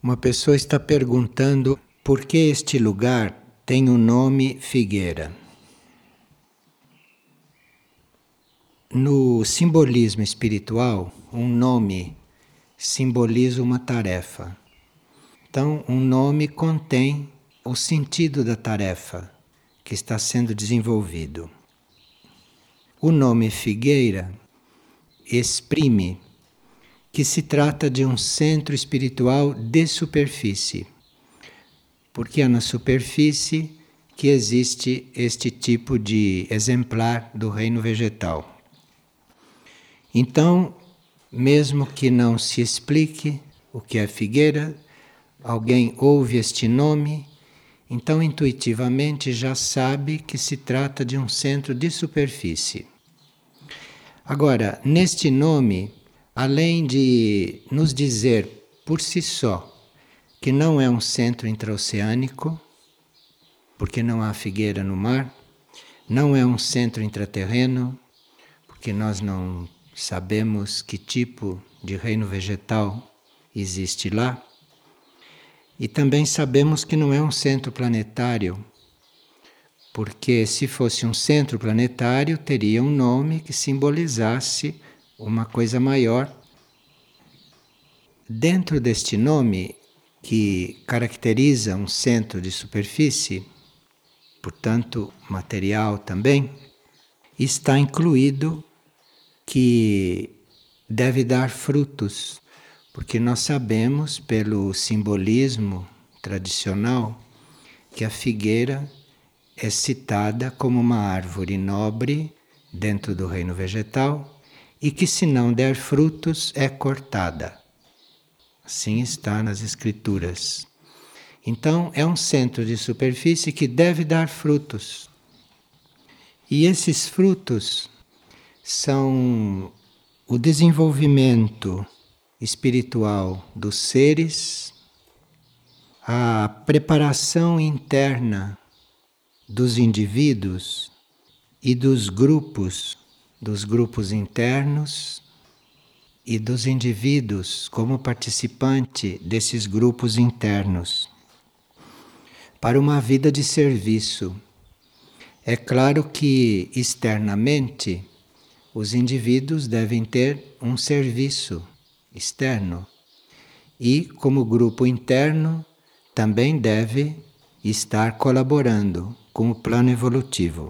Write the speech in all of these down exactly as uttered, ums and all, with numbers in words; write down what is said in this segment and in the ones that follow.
Uma pessoa está perguntando por que este lugar tem o nome Figueira. No simbolismo espiritual, um nome simboliza uma tarefa. Então, um nome contém o sentido da tarefa que está sendo desenvolvido. O nome Figueira exprime que se trata de um centro espiritual de superfície, porque é na superfície que existe este tipo de exemplar do reino vegetal. Então, mesmo que não se explique o que é figueira, alguém ouve este nome, então intuitivamente já sabe que se trata de um centro de superfície. Agora, neste nome, além de nos dizer por si só que não é um centro intraoceânico, porque não há figueira no mar, não é um centro intraterreno, porque nós não sabemos que tipo de reino vegetal existe lá, e também sabemos que não é um centro planetário, porque se fosse um centro planetário teria um nome que simbolizasse uma coisa maior. Dentro deste nome, que caracteriza um centro de superfície, portanto material também, está incluído que deve dar frutos, porque nós sabemos pelo simbolismo tradicional que a figueira é citada como uma árvore nobre dentro do reino vegetal, e que se não der frutos é cortada. Assim está nas escrituras. Então é um centro de superfície que deve dar frutos. E esses frutos são o desenvolvimento espiritual dos seres, a preparação interna dos indivíduos e dos grupos dos grupos internos e dos indivíduos como participante desses grupos internos, para uma vida de serviço. É claro que externamente os indivíduos devem ter um serviço externo e, como grupo interno, também deve estar colaborando com o plano evolutivo.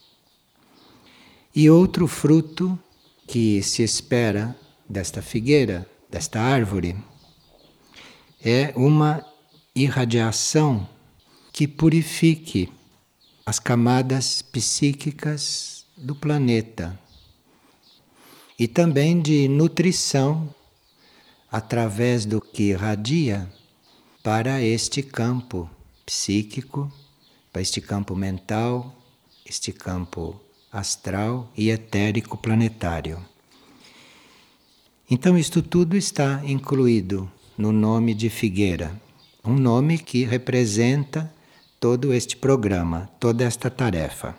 E outro fruto que se espera desta figueira, desta árvore, é uma irradiação que purifique as camadas psíquicas do planeta e também de nutrição através do que irradia para este campo psíquico, para este campo mental, este campo astral e etérico planetário. Então isto tudo está incluído no nome de figueira, um nome que representa todo este programa, toda esta tarefa.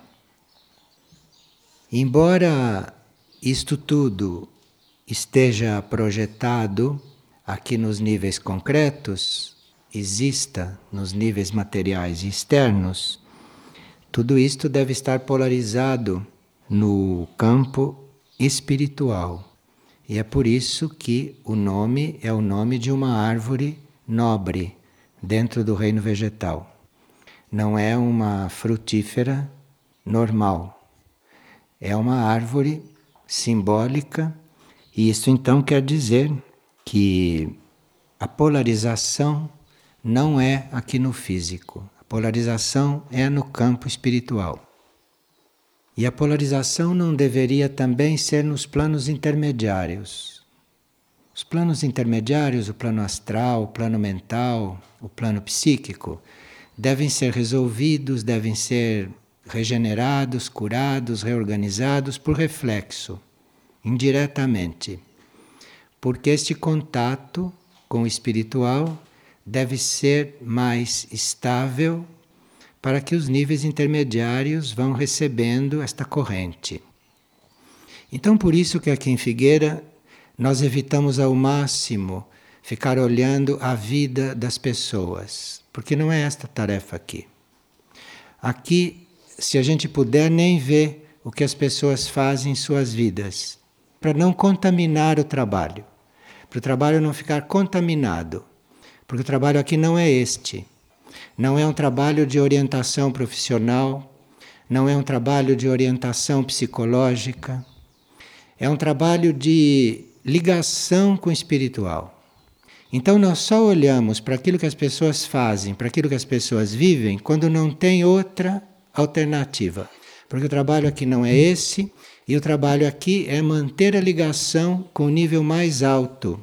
Embora isto tudo esteja projetado aqui nos níveis concretos, exista nos níveis materiais e externos, tudo isto deve estar polarizado no campo espiritual. E é por isso que o nome é o nome de uma árvore nobre dentro do reino vegetal. Não é uma frutífera normal. É uma árvore simbólica, e isso então quer dizer que a polarização não é aqui no físico. A polarização é no campo espiritual. E a polarização não deveria também ser nos planos intermediários. Os planos intermediários, o plano astral, o plano mental, o plano psíquico, devem ser resolvidos, devem ser regenerados, curados, reorganizados por reflexo, indiretamente. Porque este contato com o espiritual deve ser mais estável para que os níveis intermediários vão recebendo esta corrente. Então, por isso que aqui em Figueira nós evitamos ao máximo ficar olhando a vida das pessoas, porque não é esta a tarefa aqui. Aqui, se a gente puder, nem ver o que as pessoas fazem em suas vidas, para não contaminar o trabalho, para o trabalho não ficar contaminado, porque o trabalho aqui não é este. Não é um trabalho de orientação profissional, não é um trabalho de orientação psicológica, é um trabalho de ligação com o espiritual. Então nós só olhamos para aquilo que as pessoas fazem, para aquilo que as pessoas vivem, quando não tem outra alternativa. Porque o trabalho aqui não é esse, e o trabalho aqui é manter a ligação com o nível mais alto.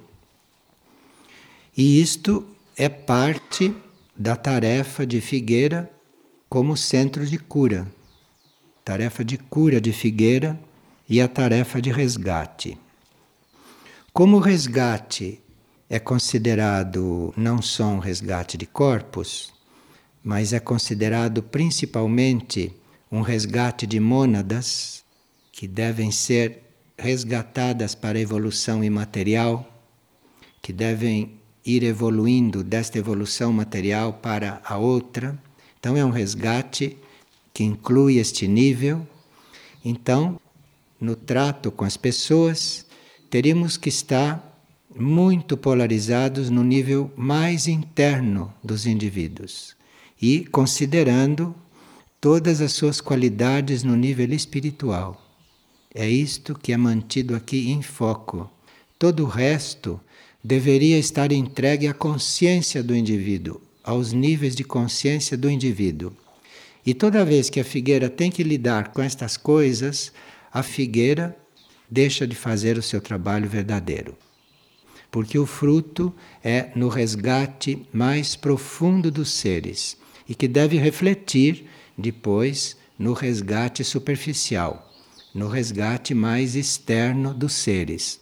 E isto é parte da tarefa de Figueira como centro de cura. Tarefa de cura de Figueira e a tarefa de resgate. Como o resgate é considerado não só um resgate de corpos, mas é considerado principalmente um resgate de mônadas que devem ser resgatadas para a evolução imaterial, que devem ir evoluindo desta evolução material para a outra. Então é um resgate que inclui este nível. Então, no trato com as pessoas, teríamos que estar muito polarizados no nível mais interno dos indivíduos e considerando todas as suas qualidades no nível espiritual. É isto que é mantido aqui em foco. Todo o resto deveria estar entregue à consciência do indivíduo, aos níveis de consciência do indivíduo. E toda vez que a figueira tem que lidar com estas coisas, a figueira deixa de fazer o seu trabalho verdadeiro. Porque o fruto é no resgate mais profundo dos seres e que deve refletir depois no resgate superficial, no resgate mais externo dos seres.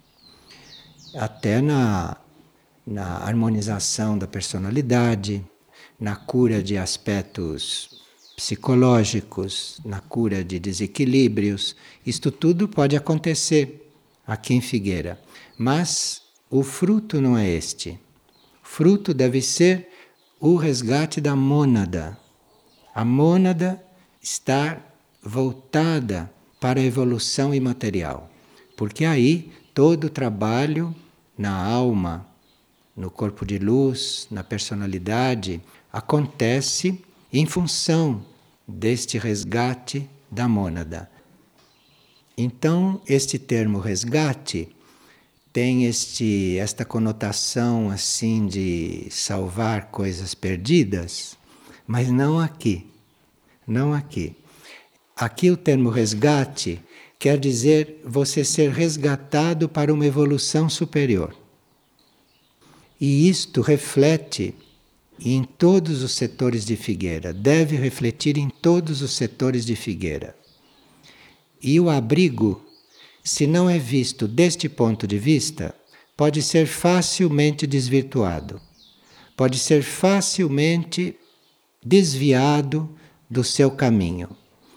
Até na, na harmonização da personalidade, na cura de aspectos psicológicos, na cura de desequilíbrios. Isto tudo pode acontecer aqui em Figueira, mas o fruto não é este. O fruto deve ser o resgate da mônada. A mônada está voltada para a evolução imaterial, porque aí todo o trabalho na alma, no corpo de luz, na personalidade, acontece em função deste resgate da mônada. Então, este termo resgate tem este, esta conotação assim de salvar coisas perdidas, mas não aqui, não aqui. Aqui o termo resgate quer dizer você ser resgatado para uma evolução superior. E isto reflete em todos os setores de Figueira, deve refletir em todos os setores de Figueira. E o abrigo, se não é visto deste ponto de vista, pode ser facilmente desvirtuado, pode ser facilmente desviado do seu caminho.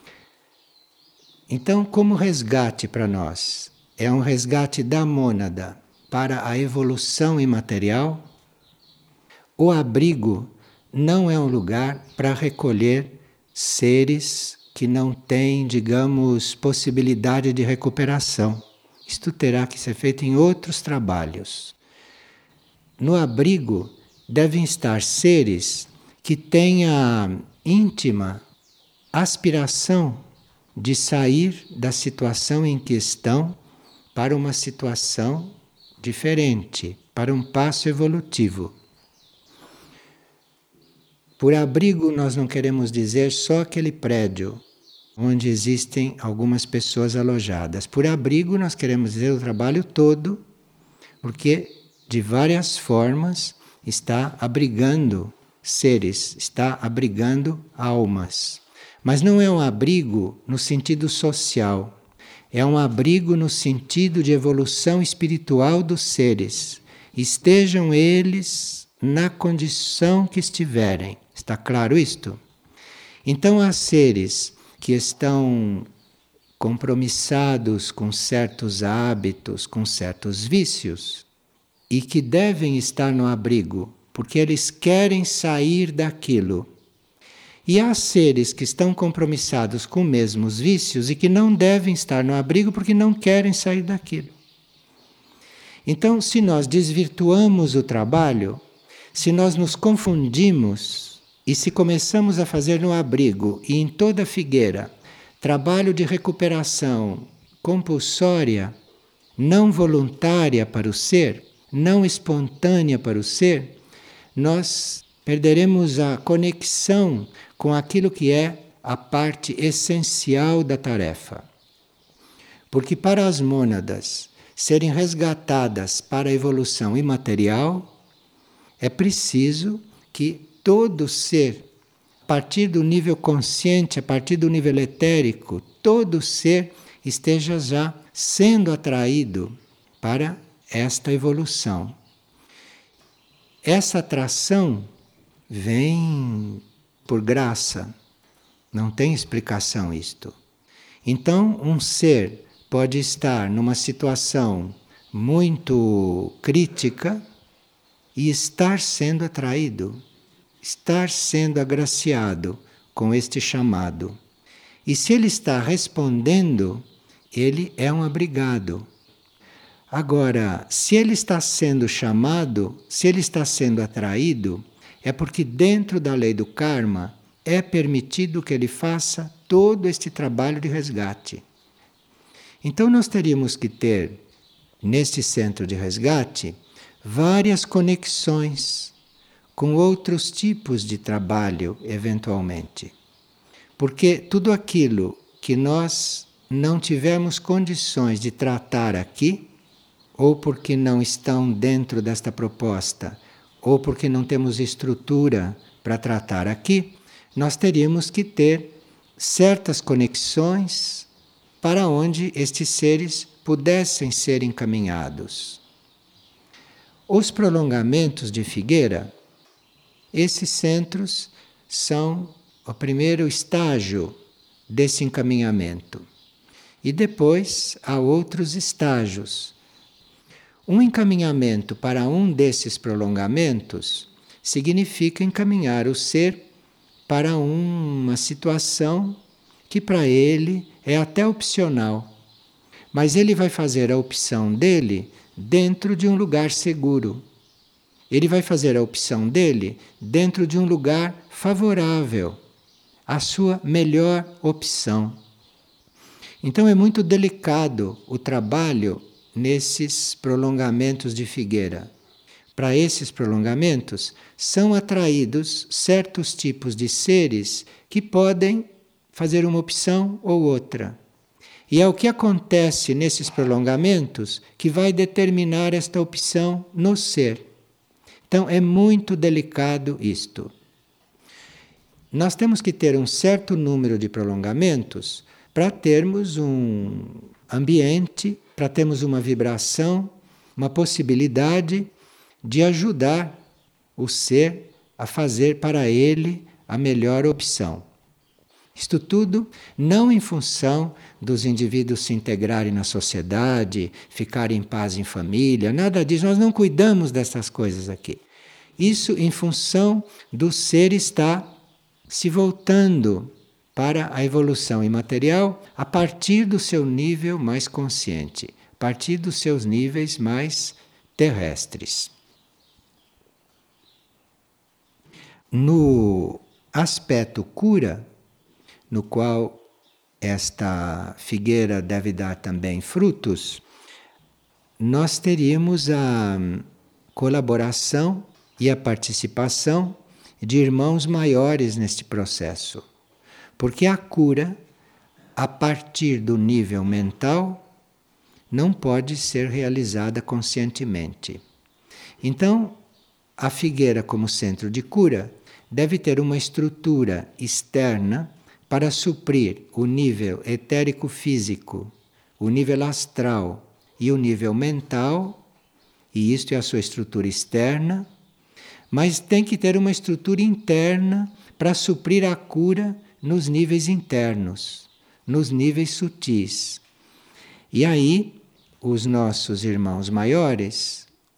Então, como resgate para nós, é um resgate da mônada para a evolução imaterial, o abrigo não é um lugar para recolher seres que não têm, digamos, possibilidade de recuperação. Isto terá que ser feito em outros trabalhos. No abrigo devem estar seres que têm a íntima aspiração de sair da situação em que estão para uma situação diferente, para um passo evolutivo. Por abrigo nós não queremos dizer só aquele prédio onde existem algumas pessoas alojadas. Por abrigo nós queremos dizer o trabalho todo, porque de várias formas está abrigando seres, está abrigando almas. Mas não é um abrigo no sentido social, é um abrigo no sentido de evolução espiritual dos seres. Estejam eles na condição que estiverem. Está claro isto? Então há seres que estão compromissados com certos hábitos, com certos vícios, e que devem estar no abrigo, porque eles querem sair daquilo. E há seres que estão compromissados com os mesmos vícios e que não devem estar no abrigo porque não querem sair daquilo. Então, se nós desvirtuamos o trabalho, se nós nos confundimos e se começamos a fazer no abrigo e em toda a figueira trabalho de recuperação compulsória, não voluntária para o ser, não espontânea para o ser, nós perderemos a conexão com aquilo que é a parte essencial da tarefa. Porque para as mônadas serem resgatadas para a evolução imaterial, é preciso que todo ser, a partir do nível consciente, a partir do nível etérico, todo ser esteja já sendo atraído para esta evolução. Essa atração vem por graça, não tem explicação isto. Então, um ser pode estar numa situação muito crítica e estar sendo atraído, estar sendo agraciado com este chamado. E se ele está respondendo, ele é um abrigado. Agora, se ele está sendo chamado, se ele está sendo atraído, é porque dentro da lei do karma é permitido que ele faça todo este trabalho de resgate. Então nós teríamos que ter, neste centro de resgate, várias conexões com outros tipos de trabalho, eventualmente. Porque tudo aquilo que nós não tivermos condições de tratar aqui, ou porque não estão dentro desta proposta, ou porque não temos estrutura para tratar aqui, nós teríamos que ter certas conexões para onde estes seres pudessem ser encaminhados. Os prolongamentos de Figueira, esses centros são o primeiro estágio desse encaminhamento. E depois há outros estágios. Um encaminhamento para um desses prolongamentos significa encaminhar o ser para uma situação que para ele é até opcional. Mas ele vai fazer a opção dele dentro de um lugar seguro. Ele vai fazer a opção dele dentro de um lugar favorável, a sua melhor opção. Então é muito delicado o trabalho nesses prolongamentos de Figueira. Para esses prolongamentos são atraídos certos tipos de seres que podem fazer uma opção ou outra. E é o que acontece nesses prolongamentos que vai determinar esta opção no ser. Então é muito delicado isto. Nós temos que ter um certo número de prolongamentos para termos um ambiente, para termos uma vibração, uma possibilidade de ajudar o ser a fazer para ele a melhor opção. Isto tudo não em função dos indivíduos se integrarem na sociedade, ficarem em paz em família, nada disso. Nós não cuidamos dessas coisas aqui. Isso em função do ser estar se voltando para a evolução imaterial a partir do seu nível mais consciente, a partir dos seus níveis mais terrestres. No aspecto cura, no qual esta figueira deve dar também frutos, nós teríamos a colaboração e a participação de irmãos maiores neste processo. Porque a cura, a partir do nível mental, não pode ser realizada conscientemente. Então, a figueira como centro de cura deve ter uma estrutura externa para suprir o nível etérico-físico, o nível astral e o nível mental, e isto é a sua estrutura externa, mas tem que ter uma estrutura interna para suprir a cura nos níveis internos, nos níveis sutis. E aí, os nossos irmãos maiores,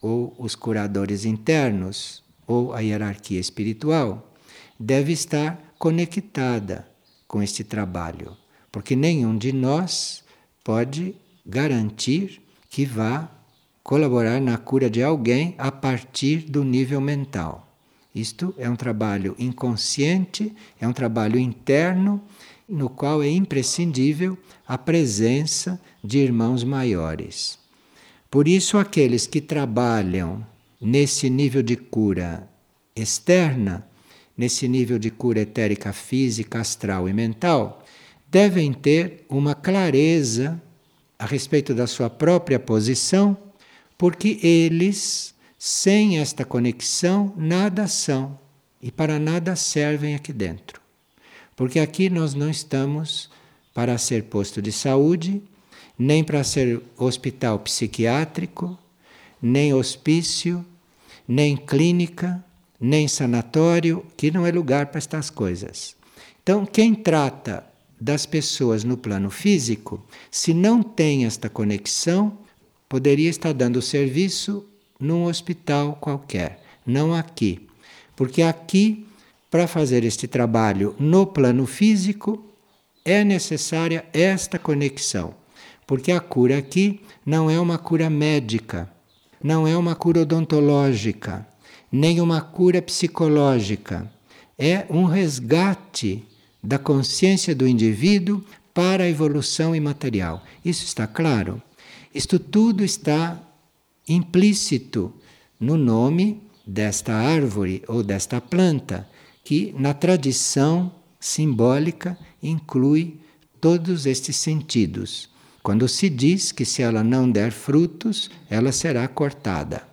ou os curadores internos, ou a hierarquia espiritual, deve estar conectada com este trabalho, porque nenhum de nós pode garantir que vá colaborar na cura de alguém a partir do nível mental. Isto é um trabalho inconsciente, é um trabalho interno, no qual é imprescindível a presença de irmãos maiores. Por isso, aqueles que trabalham nesse nível de cura externa, nesse nível de cura etérica, física, astral e mental, devem ter uma clareza a respeito da sua própria posição, porque eles, sem esta conexão, nada são e para nada servem aqui dentro. Porque aqui nós não estamos para ser posto de saúde, nem para ser hospital psiquiátrico, nem hospício, nem clínica, nem sanatório, que não é lugar para estas coisas. Então, quem trata das pessoas no plano físico, se não tem esta conexão, poderia estar dando serviço num hospital qualquer, não aqui. Porque aqui, para fazer este trabalho no plano físico, é necessária esta conexão. Porque a cura aqui não é uma cura médica, não é uma cura odontológica, nem uma cura psicológica. É um resgate da consciência do indivíduo para a evolução imaterial. Isso está claro? Isto tudo está implícito no nome desta árvore ou desta planta, que na tradição simbólica inclui todos estes sentidos. Quando se diz que se ela não der frutos, ela será cortada.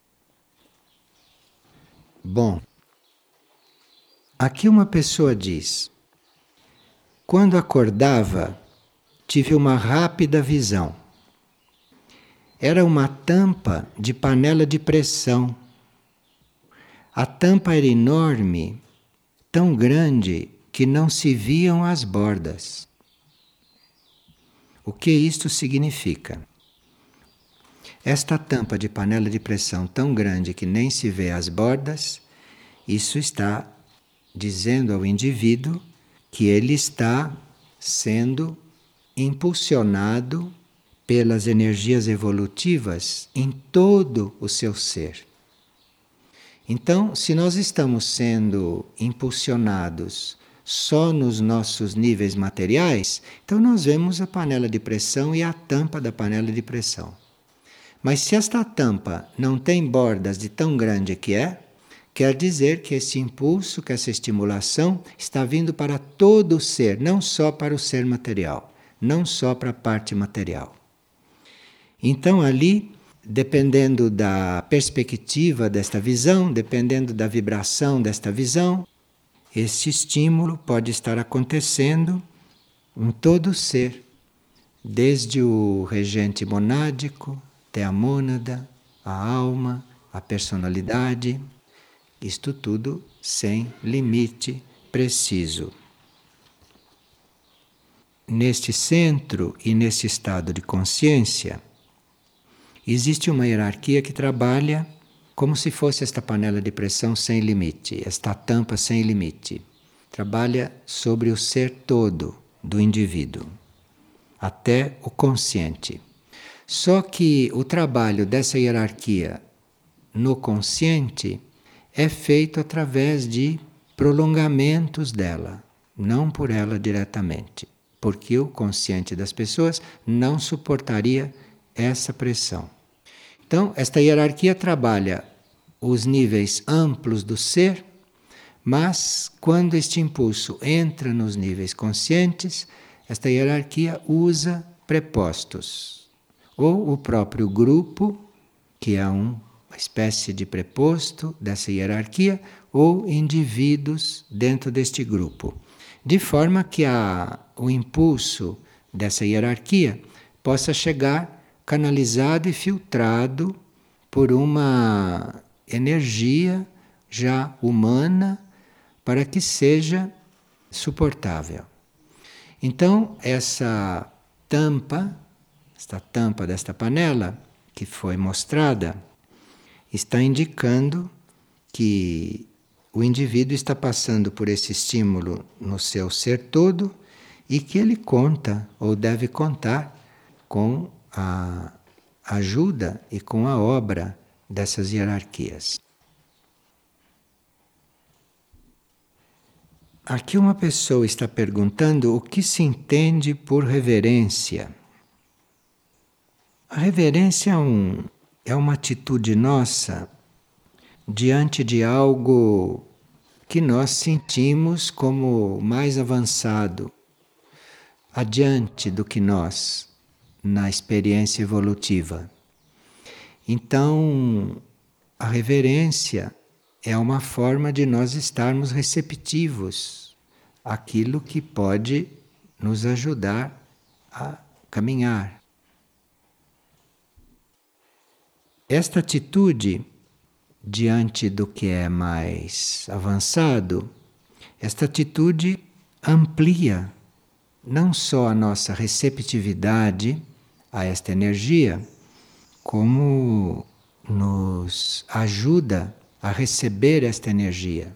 Bom, aqui uma pessoa diz: quando acordava, tive uma rápida visão. Era uma tampa de panela de pressão. A tampa era enorme, tão grande que não se viam as bordas. O que isto significa? Esta tampa de panela de pressão tão grande que nem se vê as bordas, isso está dizendo ao indivíduo que ele está sendo impulsionado pelas energias evolutivas em todo o seu ser. Então, se nós estamos sendo impulsionados só nos nossos níveis materiais, então nós vemos a panela de pressão e a tampa da panela de pressão. Mas se esta tampa não tem bordas de tão grande que é, quer dizer que esse impulso, que essa estimulação está vindo para todo o ser, não só para o ser material, não só para a parte material. Então ali, dependendo da perspectiva desta visão, dependendo da vibração desta visão, este estímulo pode estar acontecendo em todo o ser, desde o regente monádico até a mônada, a alma, a personalidade, isto tudo sem limite preciso. Neste centro e nesse estado de consciência, existe uma hierarquia que trabalha como se fosse esta panela de pressão sem limite, esta tampa sem limite. Trabalha sobre o ser todo do indivíduo, até o consciente. Só que o trabalho dessa hierarquia no consciente é feito através de prolongamentos dela, não por ela diretamente, porque o consciente das pessoas não suportaria essa pressão. Então, esta hierarquia trabalha os níveis amplos do ser, mas quando este impulso entra nos níveis conscientes, esta hierarquia usa prepostos. Ou o próprio grupo, que é um, uma espécie de preposto dessa hierarquia, ou indivíduos dentro deste grupo. De forma que a, o impulso dessa hierarquia possa chegar canalizado e filtrado por uma energia já humana para que seja suportável. Então, essa tampa, esta tampa desta panela que foi mostrada, está indicando que o indivíduo está passando por esse estímulo no seu ser todo e que ele conta ou deve contar com a ajuda e com a obra dessas hierarquias. Aqui uma pessoa está perguntando o que se entende por reverência. A reverência é, um, é uma atitude nossa diante de algo que nós sentimos como mais avançado, adiante do que nós, na experiência evolutiva. Então, a reverência é uma forma de nós estarmos receptivos àquilo que pode nos ajudar a caminhar. Esta atitude diante do que é mais avançado, esta atitude amplia não só a nossa receptividade a esta energia, como nos ajuda a receber esta energia.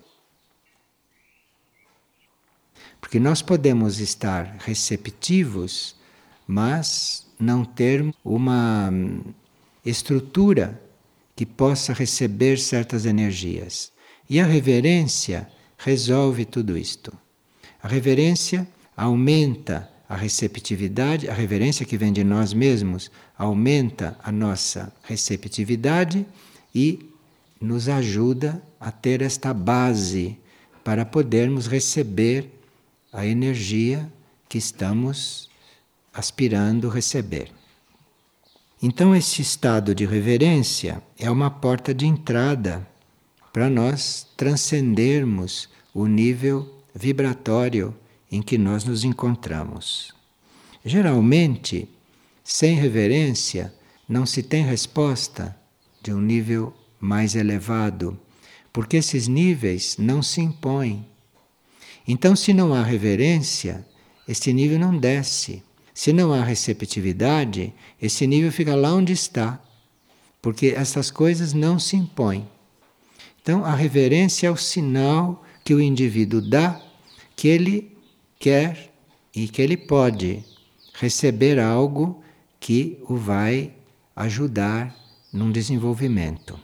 Porque nós podemos estar receptivos, mas não ter uma estrutura que possa receber certas energias. E a reverência resolve tudo isto. A reverência aumenta a receptividade, a reverência que vem de nós mesmos aumenta a nossa receptividade e nos ajuda a ter esta base para podermos receber a energia que estamos aspirando receber. Então, esse estado de reverência é uma porta de entrada para nós transcendermos o nível vibratório em que nós nos encontramos. Geralmente, sem reverência, não se tem resposta de um nível mais elevado, porque esses níveis não se impõem. Então, se não há reverência, esse nível não desce. Se não há receptividade, esse nível fica lá onde está, porque essas coisas não se impõem. Então, a reverência é o sinal que o indivíduo dá que ele quer e que ele pode receber algo que o vai ajudar num desenvolvimento.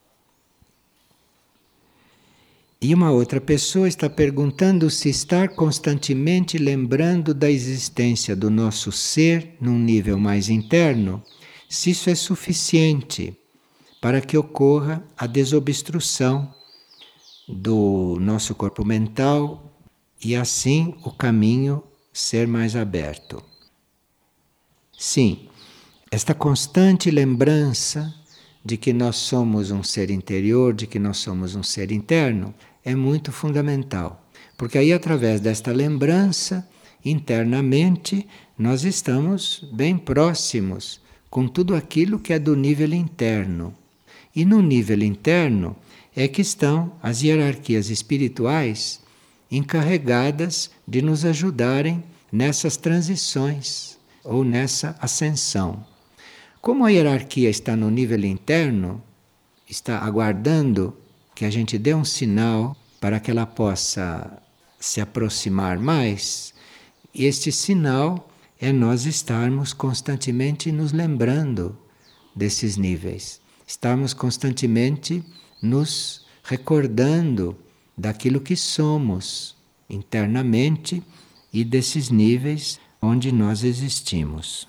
E uma outra pessoa está perguntando se estar constantemente lembrando da existência do nosso ser num nível mais interno, se isso é suficiente para que ocorra a desobstrução do nosso corpo mental e assim o caminho ser mais aberto. Sim, esta constante lembrança de que nós somos um ser interior, de que nós somos um ser interno, é muito fundamental. Porque aí, através desta lembrança, internamente, nós estamos bem próximos com tudo aquilo que é do nível interno. E no nível interno é que estão as hierarquias espirituais encarregadas de nos ajudarem nessas transições ou nessa ascensão. Como a hierarquia está no nível interno, está aguardando que a gente dê um sinal para que ela possa se aproximar mais, e este sinal é nós estarmos constantemente nos lembrando desses níveis, estarmos constantemente nos recordando daquilo que somos internamente e desses níveis onde nós existimos.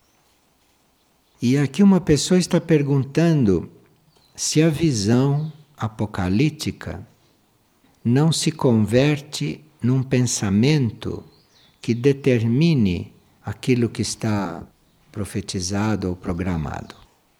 E aqui uma pessoa está perguntando se a visão apocalíptica não se converte num pensamento que determine aquilo que está profetizado ou programado.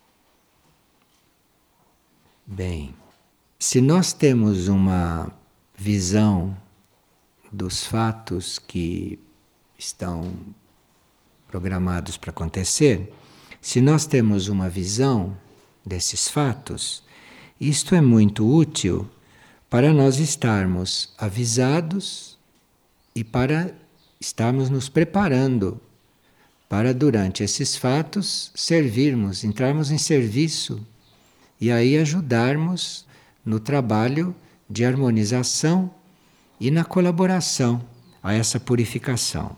Bem, se nós temos uma visão dos fatos que estão programados para acontecer, se nós temos uma visão desses fatos, isto é muito útil para nós estarmos avisados e para estarmos nos preparando para, durante esses fatos, servirmos, entrarmos em serviço e aí ajudarmos no trabalho de harmonização e na colaboração a essa purificação.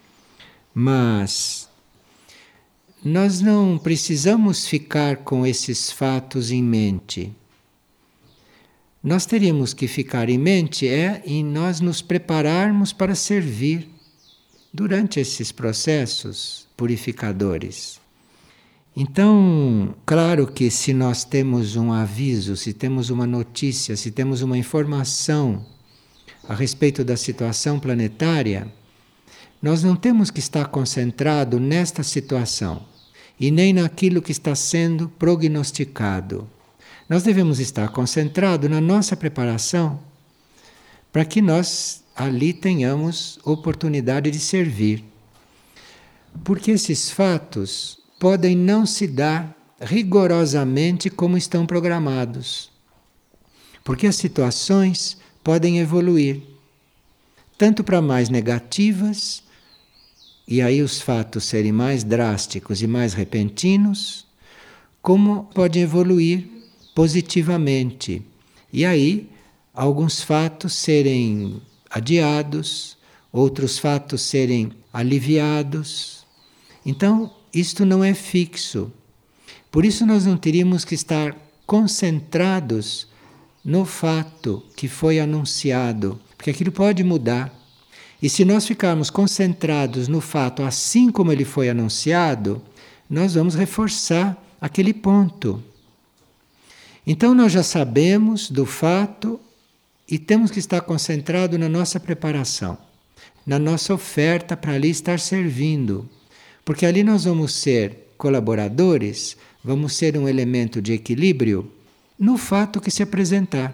Mas nós não precisamos ficar com esses fatos em mente. Nós teríamos que ficar em mente é em nós nos prepararmos para servir durante esses processos purificadores. Então, claro que se nós temos um aviso, se temos uma notícia, se temos uma informação a respeito da situação planetária, nós não temos que estar concentrado nesta situação e nem naquilo que está sendo prognosticado. Nós devemos estar concentrados na nossa preparação para que nós ali tenhamos oportunidade de servir. Porque esses fatos podem não se dar rigorosamente como estão programados. Porque as situações podem evoluir, tanto para mais negativas, e aí os fatos serem mais drásticos e mais repentinos, como podem evoluir positivamente. E aí, alguns fatos serem adiados, outros fatos serem aliviados. Então, isto não é fixo. Por isso nós não teríamos que estar concentrados no fato que foi anunciado, porque aquilo pode mudar. E se nós ficarmos concentrados no fato assim como ele foi anunciado, nós vamos reforçar aquele ponto. Então nós já sabemos do fato e temos que estar concentrados na nossa preparação, na nossa oferta para ali estar servindo. Porque ali nós vamos ser colaboradores, vamos ser um elemento de equilíbrio no fato que se apresentar.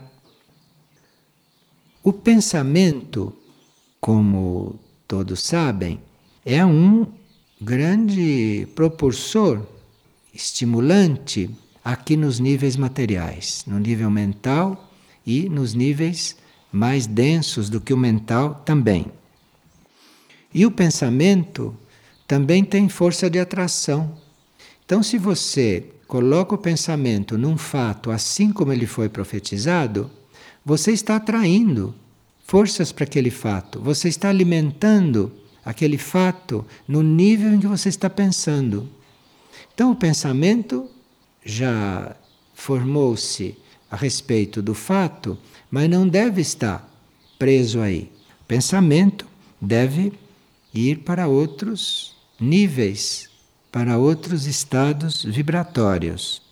O pensamento, como todos sabem, é um grande propulsor, estimulante aqui nos níveis materiais, no nível mental e nos níveis mais densos do que o mental também. E o pensamento também tem força de atração. Então, se você coloca o pensamento num fato assim como ele foi profetizado, você está atraindo forças para aquele fato, você está alimentando aquele fato no nível em que você está pensando. Então, o pensamento já formou-se a respeito do fato, mas não deve estar preso aí. O pensamento deve ir para outros níveis, para outros estados vibratórios.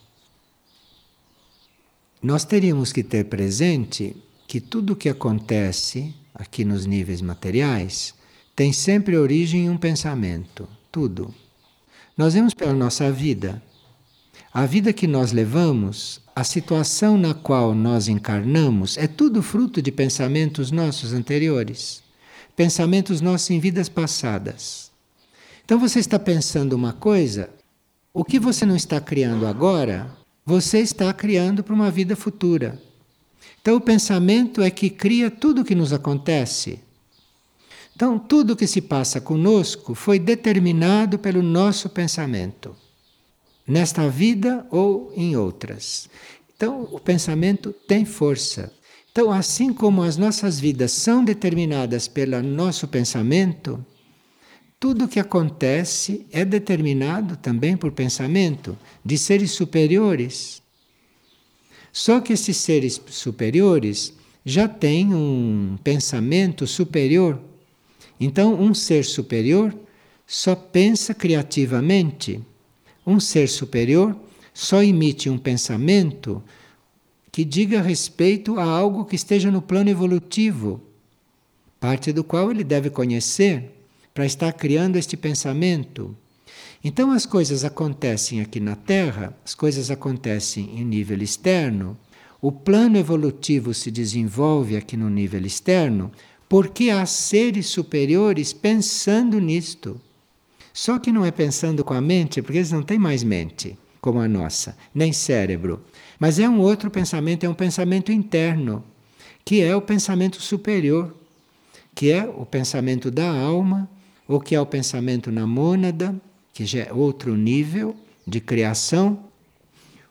Nós teríamos que ter presente que tudo o que acontece aqui nos níveis materiais tem sempre origem em um pensamento, tudo. Nós vemos pela nossa vida. A vida que nós levamos, a situação na qual nós encarnamos, é tudo fruto de pensamentos nossos anteriores, pensamentos nossos em vidas passadas. Então você está pensando uma coisa, o que você não está criando agora, você está criando para uma vida futura. Então o pensamento é que cria tudo o que nos acontece. Então tudo o que se passa conosco foi determinado pelo nosso pensamento, nesta vida ou em outras. Então o pensamento tem força. Então, assim como as nossas vidas são determinadas pelo nosso pensamento, tudo o que acontece é determinado também por pensamento de seres superiores. Só que esses seres superiores já têm um pensamento superior. Então, um ser superior só pensa criativamente. Um ser superior só emite um pensamento que diga respeito a algo que esteja no plano evolutivo, parte do qual ele deve conhecer para estar criando este pensamento. Então as coisas acontecem aqui na Terra, as coisas acontecem em nível externo, o plano evolutivo se desenvolve aqui no nível externo, porque há seres superiores pensando nisto. Só que não é pensando com a mente, porque eles não têm mais mente, como a nossa, nem cérebro. Mas é um outro pensamento, é um pensamento interno, que é o pensamento superior, que é o pensamento da alma, ou que é o pensamento na mônada, que já é outro nível de criação,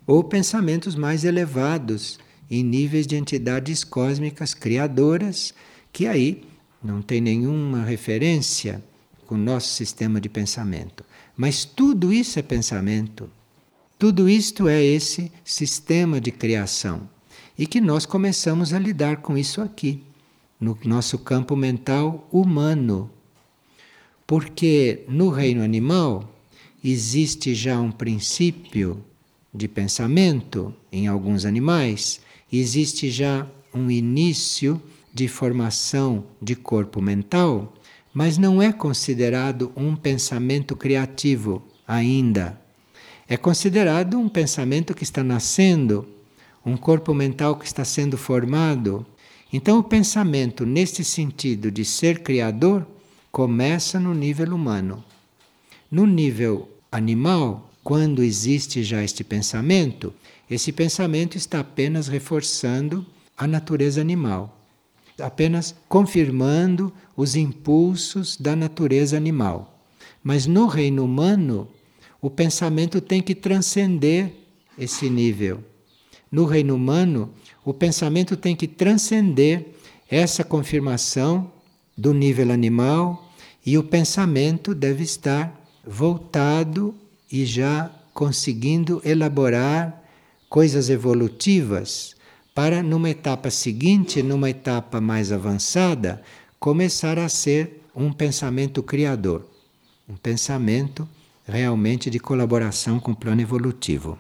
ou pensamentos mais elevados, em níveis de entidades cósmicas criadoras, que aí não tem nenhuma referência com o nosso sistema de pensamento. Mas tudo isso é pensamento. Tudo isto é esse sistema de criação. E que nós começamos a lidar com isso aqui, no nosso campo mental humano. Porque no reino animal existe já um princípio de pensamento em alguns animais, existe já um início de formação de corpo mental, mas não é considerado um pensamento criativo ainda. É considerado um pensamento que está nascendo, um corpo mental que está sendo formado. Então, o pensamento, nesse sentido de ser criador, começa no nível humano. No nível animal, quando existe já este pensamento, esse pensamento está apenas reforçando a natureza animal, apenas confirmando os impulsos da natureza animal. Mas no reino humano, o pensamento tem que transcender esse nível. No reino humano, o pensamento tem que transcender essa confirmação do nível animal e o pensamento deve estar voltado e já conseguindo elaborar coisas evolutivas para, numa etapa seguinte, numa etapa mais avançada, começar a ser um pensamento criador, um pensamento realmente de colaboração com o plano evolutivo.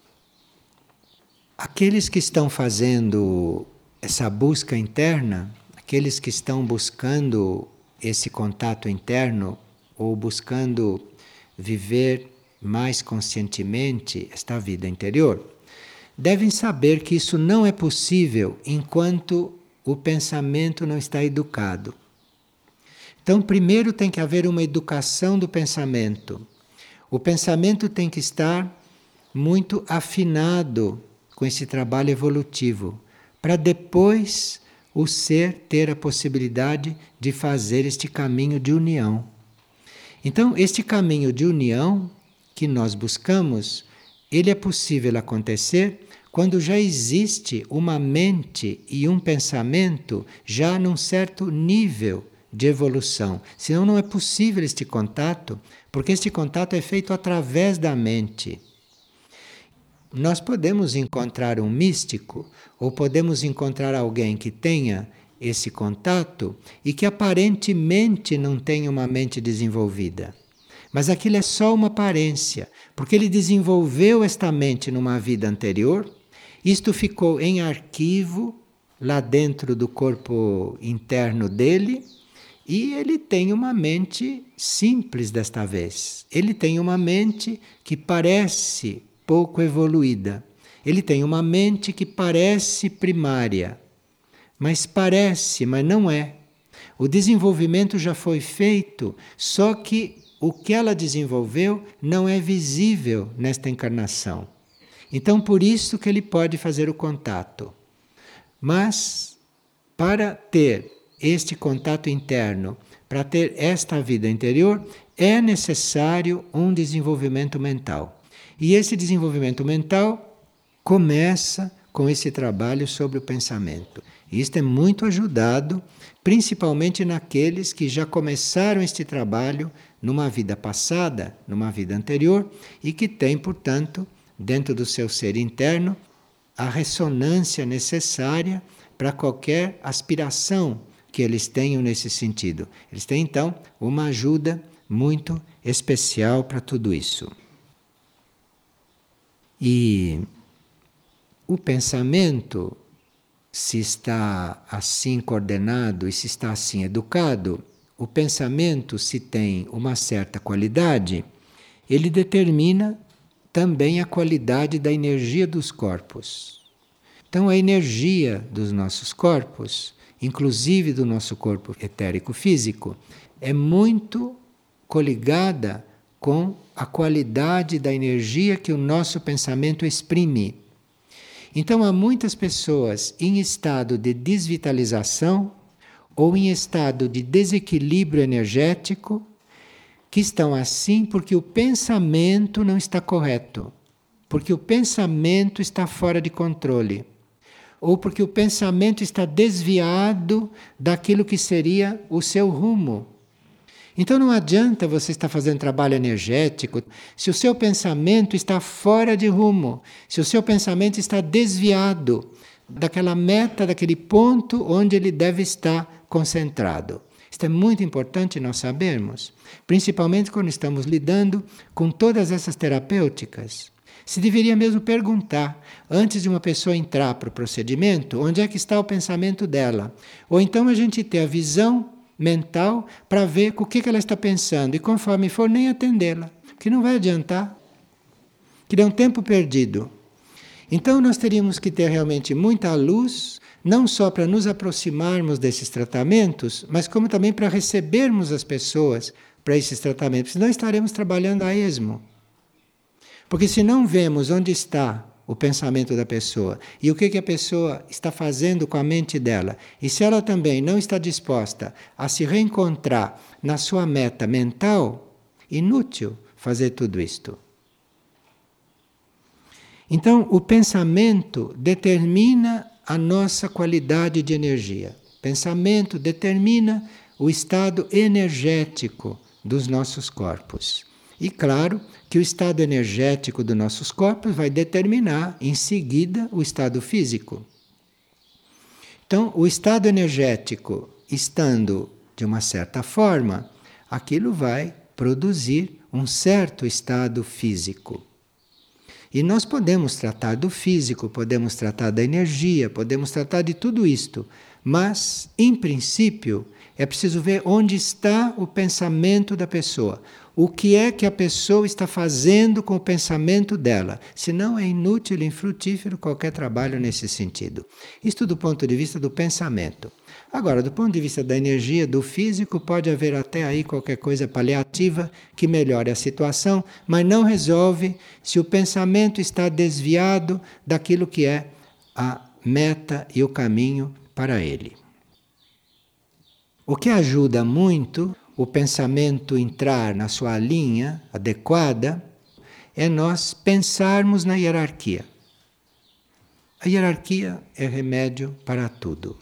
Aqueles que estão fazendo essa busca interna, aqueles que estão buscando esse contato interno ou buscando viver mais conscientemente esta vida interior, devem saber que isso não é possível enquanto o pensamento não está educado. Então, primeiro tem que haver uma educação do pensamento. O pensamento tem que estar muito afinado com esse trabalho evolutivo, para depois o ser ter a possibilidade de fazer este caminho de união. Então, este caminho de união que nós buscamos, ele é possível acontecer quando já existe uma mente e um pensamento já num certo nível de evolução. Senão não é possível este contato, porque este contato é feito através da mente. Nós podemos encontrar um místico ou podemos encontrar alguém que tenha esse contato e que aparentemente não tenha uma mente desenvolvida. Mas aquilo é só uma aparência, porque ele desenvolveu esta mente numa vida anterior, isto ficou em arquivo lá dentro do corpo interno dele e ele tem uma mente simples desta vez. Ele tem uma mente que parece pouco evoluída. Ele tem uma mente que parece primária, mas parece, mas não é. O desenvolvimento já foi feito, só que o que ela desenvolveu não é visível nesta encarnação. Então, por isso que ele pode fazer o contato. Mas, para ter este contato interno, para ter esta vida interior, é necessário um desenvolvimento mental. E esse desenvolvimento mental começa com esse trabalho sobre o pensamento. E isto é muito ajudado, principalmente naqueles que já começaram este trabalho numa vida passada, numa vida anterior, e que têm, portanto, dentro do seu ser interno, a ressonância necessária para qualquer aspiração que eles tenham nesse sentido. Eles têm, então, uma ajuda muito especial para tudo isso. E o pensamento, se está assim coordenado e se está assim educado, o pensamento, se tem uma certa qualidade, ele determina também a qualidade da energia dos corpos. Então, a energia dos nossos corpos, inclusive do nosso corpo etérico físico, é muito coligada com a qualidade da energia que o nosso pensamento exprime. Então, há muitas pessoas em estado de desvitalização ou em estado de desequilíbrio energético que estão assim porque o pensamento não está correto. porque o pensamento está fora de controle, ou porque o pensamento está desviado daquilo que seria o seu rumo. Então não adianta você estar fazendo trabalho energético se o seu pensamento está fora de rumo, se o seu pensamento está desviado daquela meta, daquele ponto onde ele deve estar concentrado. Isto é muito importante nós sabermos, principalmente quando estamos lidando com todas essas terapêuticas. Se deveria mesmo perguntar, antes de uma pessoa entrar para o procedimento, onde é que está o pensamento dela. Ou então a gente ter a visão mental para ver o que ela está pensando e conforme for nem atendê-la, que não vai adiantar, que é um tempo perdido. Então nós teríamos que ter realmente muita luz, não só para nos aproximarmos desses tratamentos, mas como também para recebermos as pessoas para esses tratamentos, senão estaremos trabalhando a esmo. Porque se não vemos onde está o pensamento da pessoa e o que, que a pessoa está fazendo com a mente dela, e se ela também não está disposta a se reencontrar na sua meta mental, inútil fazer tudo isto. Então, o pensamento determina a nossa qualidade de energia. Pensamento determina o estado energético dos nossos corpos. E claro que o estado energético dos nossos corpos vai determinar, em seguida, o estado físico. Então, o estado energético estando de uma certa forma, aquilo vai produzir um certo estado físico. E nós podemos tratar do físico, podemos tratar da energia, podemos tratar de tudo isto, mas, em princípio, é preciso ver onde está o pensamento da pessoa. O que é que a pessoa está fazendo com o pensamento dela? Senão é inútil e infrutífero qualquer trabalho nesse sentido. Isto do ponto de vista do pensamento. Agora, do ponto de vista da energia, do físico, pode haver até aí qualquer coisa paliativa que melhore a situação, mas não resolve se o pensamento está desviado daquilo que é a meta e o caminho para ele. O que ajuda muito o pensamento entrar na sua linha adequada é nós pensarmos na hierarquia. A hierarquia é remédio para tudo.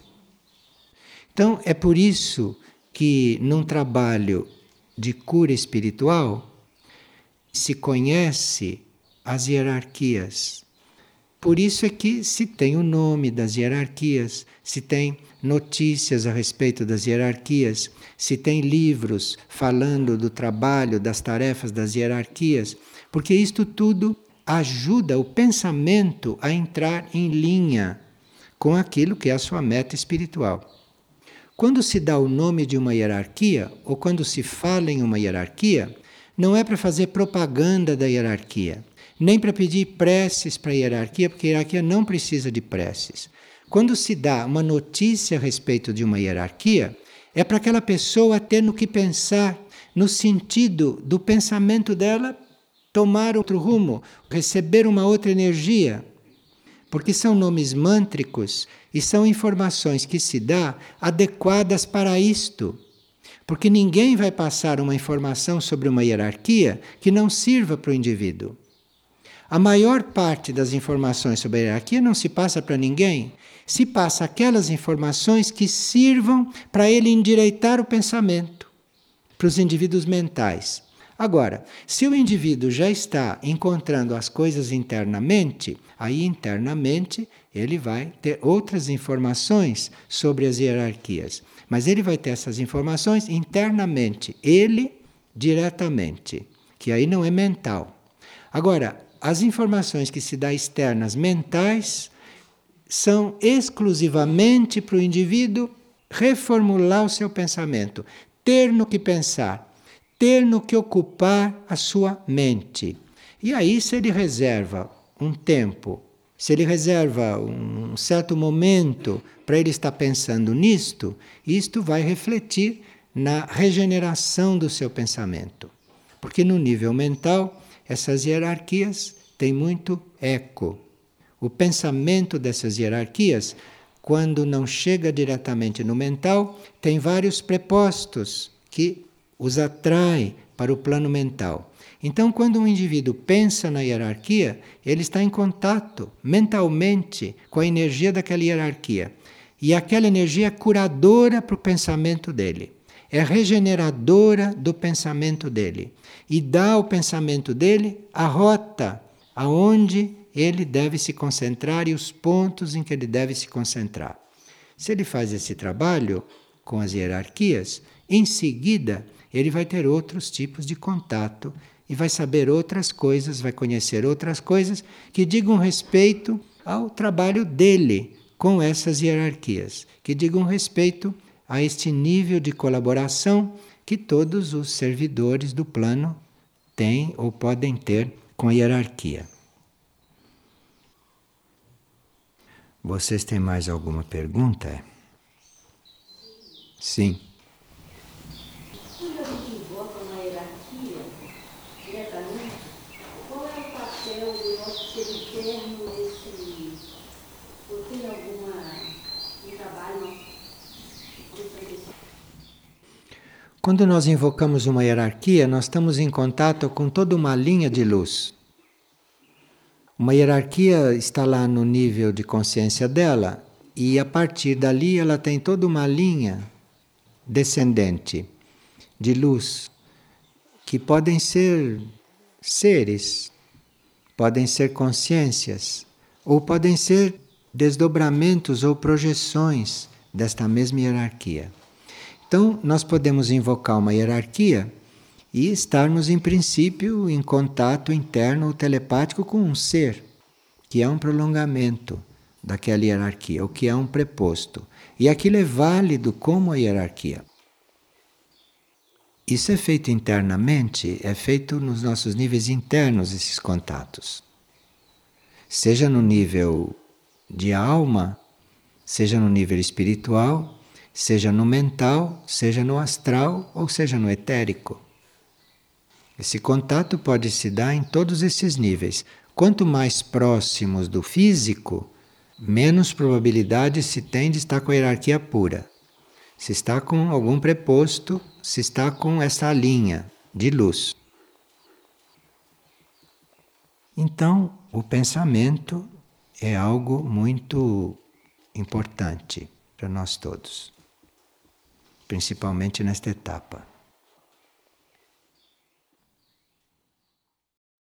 Então, é por isso que num trabalho de cura espiritual se conhece as hierarquias. Por isso é que se tem o nome das hierarquias, se tem notícias a respeito das hierarquias, se tem livros falando do trabalho, das tarefas das hierarquias, porque isto tudo ajuda o pensamento a entrar em linha com aquilo que é a sua meta espiritual. Quando se dá o nome de uma hierarquia, ou quando se fala em uma hierarquia, não é para fazer propaganda da hierarquia, nem para pedir preces para a hierarquia, porque a hierarquia não precisa de preces. Quando se dá uma notícia a respeito de uma hierarquia, é para aquela pessoa ter no que pensar, no sentido do pensamento dela tomar outro rumo, receber uma outra energia. Porque são nomes mântricos e são informações que se dá adequadas para isto. Porque ninguém vai passar uma informação sobre uma hierarquia que não sirva para o indivíduo. A maior parte das informações sobre a hierarquia não se passa para ninguém. Se passa aquelas informações que sirvam para ele endireitar o pensamento, para os indivíduos mentais. Agora, se o indivíduo já está encontrando as coisas internamente, aí internamente ele vai ter outras informações sobre as hierarquias. Mas ele vai ter essas informações internamente, ele diretamente, que aí não é mental. Agora, as informações que se dá externas mentais são exclusivamente para o indivíduo reformular o seu pensamento, ter no que pensar, ter no que ocupar a sua mente. E aí, se ele reserva um tempo, se ele reserva um certo momento para ele estar pensando nisto, isto vai refletir na regeneração do seu pensamento. Porque no nível mental, essas hierarquias têm muito eco. O pensamento dessas hierarquias, quando não chega diretamente no mental, tem vários prepostos que os atrai para o plano mental. Então, quando um indivíduo pensa na hierarquia, ele está em contato mentalmente com a energia daquela hierarquia. E aquela energia é curadora para o pensamento dele, é regeneradora do pensamento dele e dá ao pensamento dele a rota aonde ele deve se concentrar e os pontos em que ele deve se concentrar. Se ele faz esse trabalho com as hierarquias, em seguida ele vai ter outros tipos de contato e vai saber outras coisas, vai conhecer outras coisas que digam respeito ao trabalho dele com essas hierarquias, que digam respeito a este nível de colaboração que todos os servidores do plano têm ou podem ter com a hierarquia. Vocês têm mais alguma pergunta? Sim. Quando a gente invoca uma hierarquia diretamente, qual é o papel do nosso ser interno nesse... Ou tem alguma... um trabalho... Quando nós invocamos uma hierarquia, nós estamos em contato com toda uma linha de luz. Uma hierarquia está lá no nível de consciência dela e a partir dali ela tem toda uma linha descendente de luz que podem ser seres, podem ser consciências ou podem ser desdobramentos ou projeções desta mesma hierarquia. Então, nós podemos invocar uma hierarquia e estarmos, em princípio, em contato interno ou telepático com um ser, que é um prolongamento daquela hierarquia, o que é um preposto. E aquilo é válido como a hierarquia. Isso é feito internamente, é feito nos nossos níveis internos, esses contatos. Seja no nível de alma, seja no nível espiritual, seja no mental, seja no astral ou seja no etérico. Esse contato pode se dar em todos esses níveis. Quanto mais próximos do físico, menos probabilidade se tem de estar com a hierarquia pura. Se está com algum preposto, se está com essa linha de luz. Então, o pensamento é algo muito importante para nós todos, principalmente nesta etapa.